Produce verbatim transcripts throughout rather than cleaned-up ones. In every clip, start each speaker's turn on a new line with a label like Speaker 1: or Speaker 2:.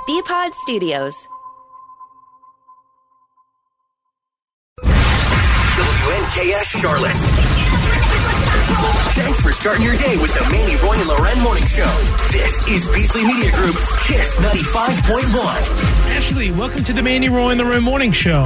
Speaker 1: B-Pod Studios.
Speaker 2: W N K S Charlotte. Thanks for starting your day with the Manny, Roy, and Loren Morning Show. This is Beasley Media Group's Kiss ninety-five point one.
Speaker 3: Ashley, welcome to the Manny, Roy, and Loren Morning Show.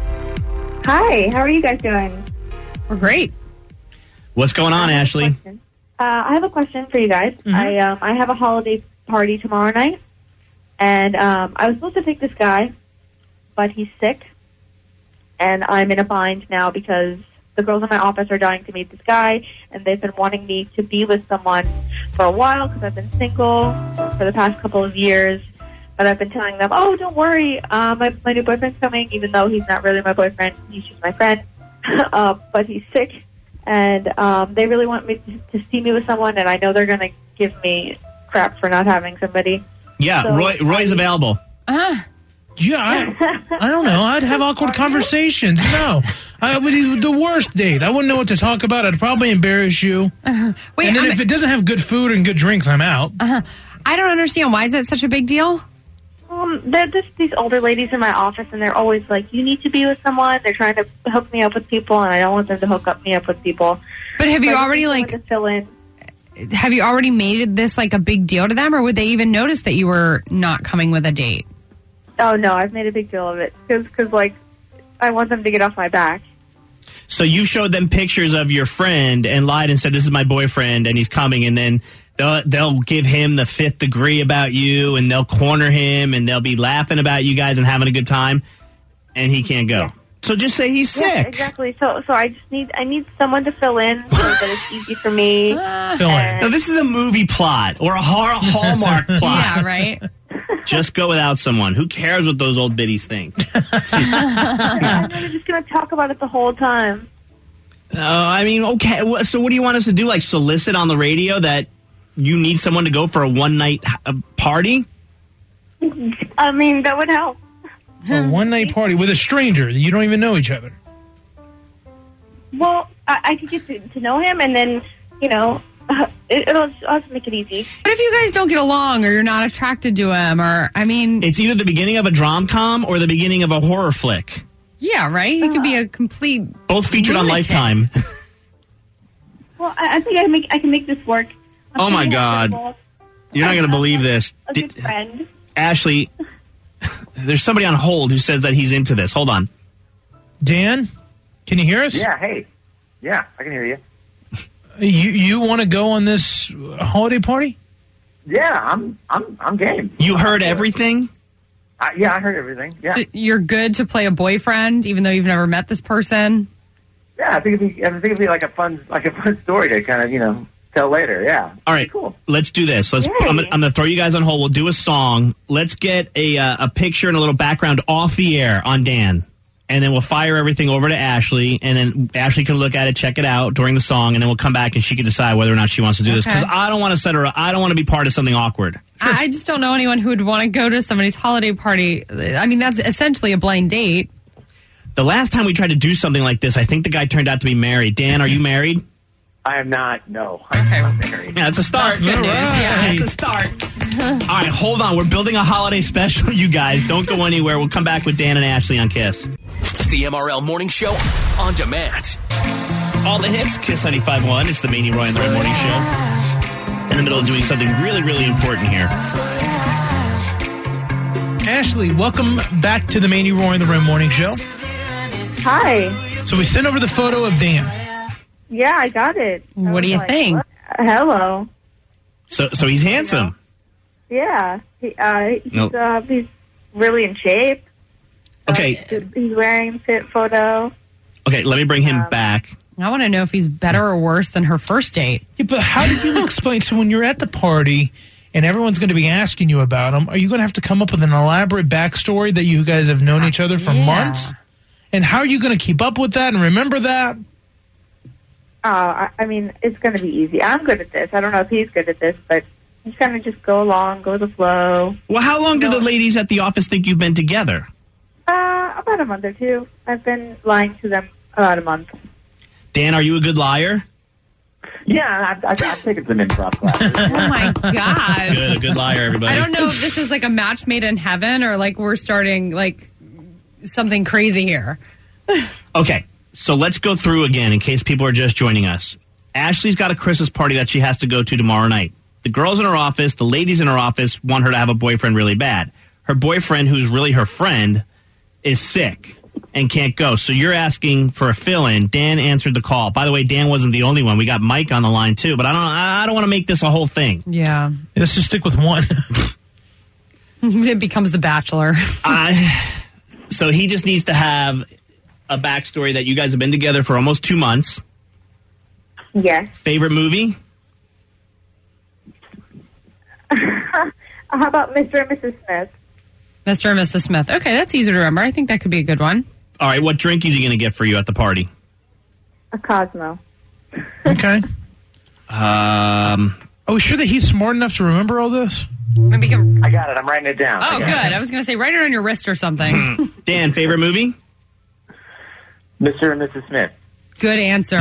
Speaker 4: Hi, how are you guys doing?
Speaker 5: We're great.
Speaker 6: What's going on, Ashley?
Speaker 4: Uh, I have a question for you guys. Mm-hmm. I um, I have a holiday party tomorrow night, and um, I was supposed to take this guy, but he's sick, and I'm in a bind now because the girls in my office are dying to meet this guy, and they've been wanting me to be with someone for a while because I've been single for the past couple of years. But I've been telling them, oh, don't worry, uh, my, my new boyfriend's coming, even though he's not really my boyfriend. He's just my friend. uh, but he's sick, and um, they really want me to, to see me with someone, and I know they're going to give me crap for not having somebody.
Speaker 6: Yeah, so, Roy, Roy's I, available.
Speaker 3: Uh, yeah, I, I don't know. I'd have awkward conversations. No. I would be the worst date. I wouldn't know what to talk about. I'd probably embarrass you. Uh-huh. Wait, and then I'm, if it doesn't have good food and good drinks, I'm out.
Speaker 5: Uh-huh. I don't understand. Why is that such a big deal?
Speaker 4: Um, they're just these older ladies in my office, and they're always like, you need to be with someone. They're trying to hook me up with people, and I don't want them to hook up me up with people.
Speaker 5: But have
Speaker 4: so
Speaker 5: you already, like,
Speaker 4: to fill in.
Speaker 5: have you already made this, like, a big deal to them, or would they even notice that you were not coming with a date?
Speaker 4: Oh, no, I've made a big deal of it, because, like, I want them to get off my back.
Speaker 6: So you showed them pictures of your friend and lied and said, this is my boyfriend, and he's coming, and then they'll, they'll give him the fifth degree about you, and they'll corner him, and they'll be laughing about you guys and having a good time, and he can't go. Yeah. So just say he's sick.
Speaker 4: Yeah, exactly. So so I just need I need someone to fill in so that it's easy for me.
Speaker 6: Fill in. Now, this is a movie plot or a hall- Hallmark plot.
Speaker 5: Yeah, right?
Speaker 6: Just go without someone. Who cares what those old biddies think?
Speaker 4: I'm just going to talk about it the whole time.
Speaker 6: Uh, I mean, okay. So what do you want us to do? Like solicit on the radio that you need someone to go for a one-night party?
Speaker 4: I mean, that would help.
Speaker 3: A one-night party with a stranger that you don't even know each other.
Speaker 4: Well, I, I could get to, to know him, and then, you know, uh, it, it'll I'll just make it easy.
Speaker 5: But if you guys don't get along, or you're not attracted to him, or, I mean...
Speaker 6: It's either the beginning of a drom-com or the beginning of a horror flick.
Speaker 5: Yeah, right? It uh, could be a complete...
Speaker 6: Both featured
Speaker 5: lunatic.
Speaker 6: on Lifetime.
Speaker 4: Well, I, I think I make I can make this work. I'm
Speaker 6: oh, my God. You're not going to believe this.
Speaker 4: A good Did, friend.
Speaker 6: Ashley... There's somebody on hold who says that he's into this. Hold on.
Speaker 3: Dan, can you hear us?
Speaker 7: Yeah, hey. Yeah, I can hear you.
Speaker 3: You you want to go on this holiday party?
Speaker 7: Yeah, I'm I'm I'm game.
Speaker 6: You heard everything?
Speaker 7: Uh, yeah, I heard everything. Yeah.
Speaker 5: So you're good to play a boyfriend, even though you've never met this person?
Speaker 7: Yeah, I think it'd be I think it'd be like a fun like a fun story to kind of, you know, tell later, yeah.
Speaker 6: All right, cool. Let's do this. Let's. Yay. I'm, I'm going to throw you guys on hold. We'll do a song. Let's get a uh, a picture and a little background off the air on Dan, and then we'll fire everything over to Ashley, and then Ashley can look at it, check it out during the song, and then we'll come back and she can decide whether or not she wants to do this. Because I don't want to set her. I don't want to be part of something awkward.
Speaker 5: I just don't know anyone who would want to go to somebody's holiday party. I mean, that's essentially a blind date.
Speaker 6: The last time we tried to do something like this, I think the guy turned out to be married. Dan, are you married?
Speaker 7: I am not, no. I'm okay. not married.
Speaker 6: Yeah, it's a start.
Speaker 5: That's good news.
Speaker 6: Right.
Speaker 5: Yeah.
Speaker 6: It's a start. All right, hold on. We're building a holiday special, you guys. Don't go anywhere. We'll come back with Dan and Ashley on Kiss.
Speaker 2: The M R L Morning Show on demand.
Speaker 6: All the hits, Kiss ninety-five point one. It's the Manny, Roy, and the Red Morning Show. In the middle of doing something really, really important here.
Speaker 3: Ashley, welcome back to the Manny, Roy, and the Red Morning Show.
Speaker 4: Hi.
Speaker 3: So we sent over the photo of Dan.
Speaker 4: Yeah, I got it. I
Speaker 5: what do you
Speaker 4: like,
Speaker 5: think?
Speaker 4: What? Hello.
Speaker 6: So, so he's handsome.
Speaker 4: Yeah, he, uh, he's,
Speaker 6: nope.
Speaker 4: uh, he's really in shape.
Speaker 6: Okay.
Speaker 4: Uh, he's wearing fit photo.
Speaker 6: Okay, let me bring him
Speaker 4: um,
Speaker 6: back.
Speaker 5: I want to know if he's better or worse than her first date.
Speaker 3: Yeah, but how did you explain? So when you're at the party and everyone's going to be asking you about him, are you going to have to come up with an elaborate backstory that you guys have known each other for
Speaker 5: yeah.
Speaker 3: months? And how are you going to keep up with that and remember that?
Speaker 4: Oh, I, I mean, it's going to be easy. I'm good at this. I don't know if he's good at this, but just kind of just go along, go with the flow.
Speaker 6: Well, how long do the ladies at the office think you've been together?
Speaker 4: Uh, about a month or two. I've been lying to them about a month.
Speaker 6: Dan, are you a good liar?
Speaker 7: Yeah, I've, I've, I've taken some improv classes.
Speaker 5: Oh, my God.
Speaker 6: Good, a good liar, everybody.
Speaker 5: I don't know if this is like a match made in heaven or like we're starting like something crazy here.
Speaker 6: Okay, so let's go through again in case people are just joining us. Ashley's got a Christmas party that she has to go to tomorrow night. The girls in her office, the ladies in her office want her to have a boyfriend really bad. Her boyfriend, who's really her friend, is sick and can't go. So you're asking for a fill-in. Dan answered the call. By the way, Dan wasn't the only one. We got Mike on the line too, but I don't I don't want to make this a whole thing.
Speaker 5: Yeah.
Speaker 3: Let's just stick with one.
Speaker 5: It becomes The Bachelor.
Speaker 6: I, so he just needs to have a backstory that you guys have been together for almost two months.
Speaker 4: Yes.
Speaker 6: Favorite movie?
Speaker 4: How about Mister and Missus Smith?
Speaker 5: Mister and Missus Smith. Okay, that's easy to remember. I think that could be a good one.
Speaker 6: All right, what drink is he going to get for you at the party?
Speaker 4: A Cosmo.
Speaker 3: Okay.
Speaker 6: Um,
Speaker 3: Are we sure that he's smart enough to remember all this?
Speaker 5: Maybe can...
Speaker 7: I got it. I'm writing it down.
Speaker 5: Oh, good.
Speaker 7: It.
Speaker 5: I was going to say, write it on your wrist or something.
Speaker 6: Dan, favorite movie?
Speaker 7: Mister and Missus Smith.
Speaker 5: Good answer.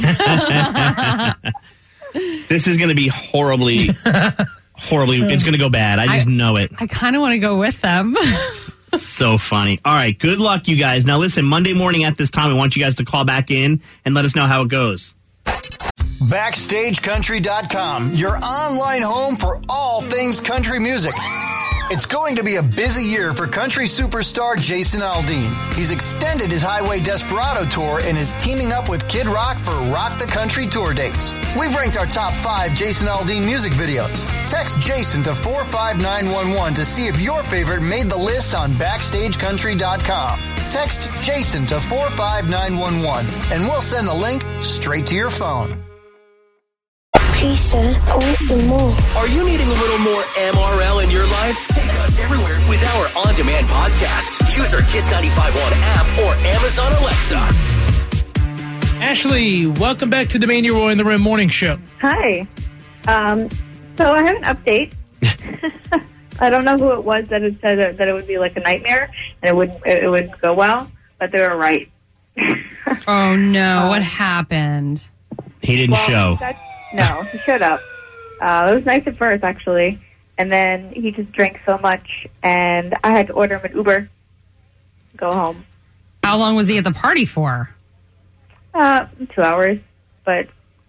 Speaker 6: This is going to be horribly, horribly, it's going to go bad. I just
Speaker 5: I,
Speaker 6: know it.
Speaker 5: I kind of want to go with them.
Speaker 6: So funny. All right, good luck, you guys. Now, listen, Monday morning at this time, we want you guys to call back in and let us know how it goes.
Speaker 1: Backstage Country dot com, your online home for all things country music. It's going to be a busy year for country superstar Jason Aldean. He's extended his Highway Desperado tour and is teaming up with Kid Rock for Rock the Country tour dates. We've ranked our top five Jason Aldean music videos. Text Jason to four five nine one one to see if your favorite made the list on Backstage Country dot com. Text Jason to four five nine one one and we'll send the link straight to your phone.
Speaker 8: Keisha, I want some more.
Speaker 2: Are you needing a little more M R L in your life? Take us everywhere with our on-demand podcast. Use our Kiss ninety-five one app or Amazon Alexa.
Speaker 3: Ashley, welcome back to the Manny Roy in the Room Morning Show.
Speaker 4: Hi. Um, so I have an update. I don't know who it was that it said that it would be like a nightmare and it wouldn't it wouldn't go well, but they were right.
Speaker 5: Oh no! What happened?
Speaker 6: He didn't
Speaker 4: well,
Speaker 6: show.
Speaker 4: That's, no, he showed up. Uh, it was nice at first, actually, and then he just drank so much, and I had to order him an Uber. Go home.
Speaker 5: How long was he at the party for?
Speaker 4: Uh, two hours, but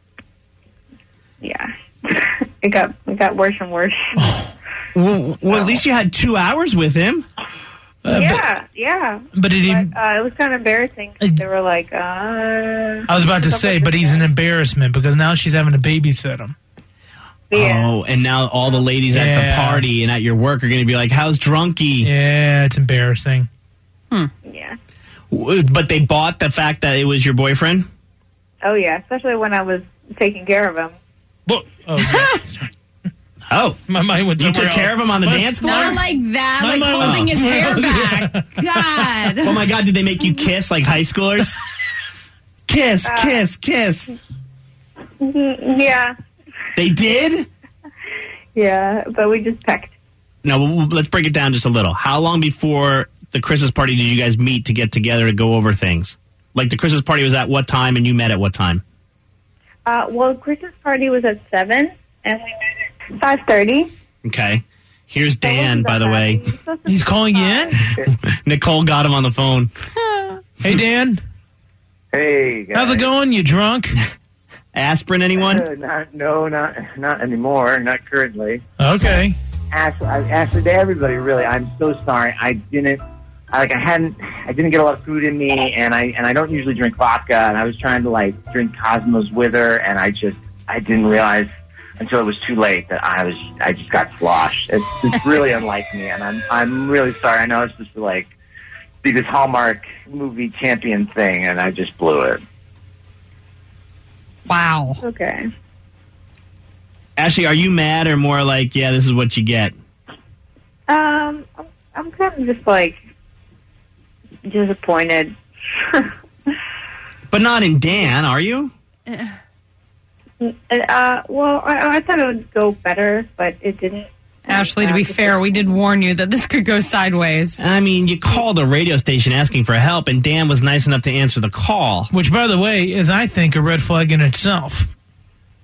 Speaker 4: yeah, it got it got worse and worse.
Speaker 6: Well, well, at least you had two hours with him.
Speaker 3: Uh,
Speaker 4: yeah,
Speaker 3: but,
Speaker 4: yeah.
Speaker 3: But it,
Speaker 4: but, uh, it was kind of embarrassing.
Speaker 3: Uh,
Speaker 4: they were like, uh...
Speaker 3: I was about to say, but he's an embarrassment because now she's having to babysit him.
Speaker 4: Yeah.
Speaker 6: Oh, and now all the ladies
Speaker 3: yeah.
Speaker 6: at the party and at your work are going to be like, how's Drunky?
Speaker 3: Yeah, it's embarrassing.
Speaker 5: Hmm.
Speaker 4: Yeah.
Speaker 6: But they bought the fact that it was your boyfriend?
Speaker 4: Oh, yeah, especially when I was taking care of him.
Speaker 3: Well, oh, yeah. Sorry.
Speaker 6: Oh,
Speaker 3: my mind went
Speaker 6: you took
Speaker 3: else.
Speaker 6: care of him on the
Speaker 3: my,
Speaker 6: dance floor?
Speaker 5: Not like that,
Speaker 3: My
Speaker 5: like
Speaker 3: mind
Speaker 5: holding
Speaker 3: was-
Speaker 5: his hair back. God.
Speaker 6: Oh my God, did they make you kiss like high schoolers? Kiss,
Speaker 4: Uh,
Speaker 6: kiss, kiss.
Speaker 4: Yeah,
Speaker 6: They did?
Speaker 4: yeah, but we just pecked.
Speaker 6: No, well, let's break it down just a little. How long before the Christmas party did you guys meet to get together to go over things? Like the Christmas party was at what time and you met at what time?
Speaker 4: Uh, well, Christmas party was at seven, and we met at five thirty.
Speaker 6: Okay. Here's Dan, by the way.
Speaker 3: He's calling you in?
Speaker 6: Nicole got him on the phone.
Speaker 3: Hey, Dan.
Speaker 7: Hey, guys.
Speaker 3: How's it going? You drunk?
Speaker 6: Aspirin, anyone?
Speaker 7: Uh, not, no, not not anymore. Not currently.
Speaker 3: Okay.
Speaker 7: Ashley, I, Ashley, to everybody, really, I'm so sorry. I didn't, I, like, I hadn't, I didn't get a lot of food in me, and I and I don't usually drink vodka, and I was trying to like drink Cosmos with her, and I just, I didn't realize until it was too late that I was, I just got sloshed. It's, it's really unlike me, and I'm, I'm really sorry. I know it's supposed to like be this Hallmark movie champion thing, and I just blew it.
Speaker 5: Wow.
Speaker 4: Okay.
Speaker 6: Ashley, are you mad or more like, yeah, this is what you get?
Speaker 4: Um, I'm, I'm kind of just like disappointed.
Speaker 6: But not in Dan, are you?
Speaker 4: Uh, well, I, I thought it would go better, but it didn't.
Speaker 5: Ashley, to be fair, we did warn you that this could go sideways.
Speaker 6: I mean, you called a radio station asking for help, and Dan was nice enough to answer the call.
Speaker 3: Which, by the way, is, I think, a red flag in itself.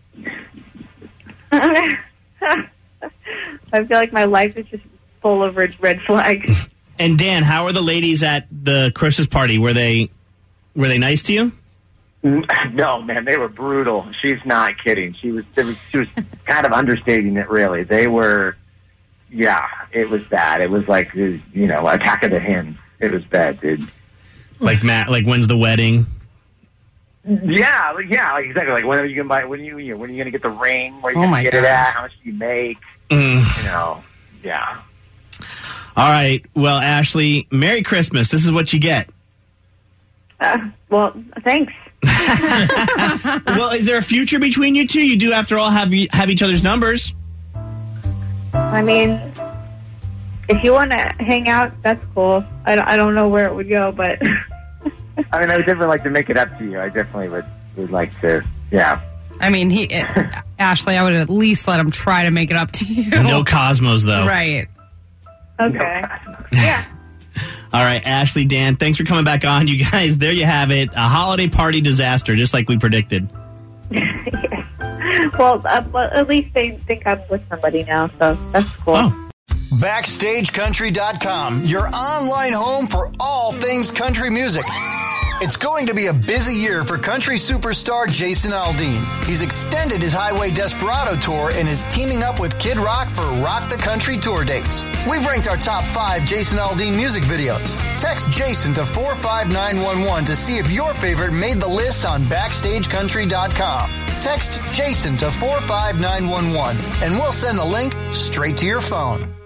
Speaker 4: I feel like my life is just full of red, red flags.
Speaker 6: And Dan, how are the ladies at the Christmas party? Were they were they nice to you?
Speaker 7: No, man, they were brutal. She's not kidding. She was, it was she was kind of understating it, really. They were, yeah, it was bad. It was like, you know, Attack of the Hens. It was bad, dude.
Speaker 6: Like Matt, like when's the wedding?
Speaker 7: Yeah, like, yeah, like, exactly. Like when are you gonna buy? When are you, you know, when are you gonna get the ring? Where are you
Speaker 5: Oh
Speaker 7: gonna
Speaker 5: my
Speaker 7: get
Speaker 5: God.
Speaker 7: it at? How much do you make?
Speaker 6: Mm.
Speaker 7: You know, yeah.
Speaker 6: All right. Well, Ashley, Merry Christmas. This is what you get.
Speaker 4: Uh, well, thanks.
Speaker 6: Well, is there a future between you two? You do, after all, have you, have each other's numbers.
Speaker 4: I mean, if you want to hang out, that's cool. I don't, I don't know where it would go, but
Speaker 7: I mean, I would definitely like to make it up to you. I definitely would, would like to, yeah.
Speaker 5: I mean, he, it, Ashley, I would at least let him try to make it up to you.
Speaker 6: No Cosmos, though.
Speaker 5: Right.
Speaker 4: okay. Yeah.
Speaker 6: All right, Ashley, Dan, thanks for coming back on. You guys, there you have it. A holiday party disaster, just like we predicted.
Speaker 4: Yeah. Well, uh, well, at least they think I'm with somebody now, so that's cool.
Speaker 6: Oh.
Speaker 1: Backstage Country dot com, your online home for all things country music. It's going to be a busy year for country superstar Jason Aldean. He's extended his Highway Desperado tour and is teaming up with Kid Rock for Rock the Country tour dates. We've ranked our top five Jason Aldean music videos. Text Jason to four five nine one one to see if your favorite made the list on Backstage Country dot com. Text Jason to four five nine one one and we'll send the link straight to your phone.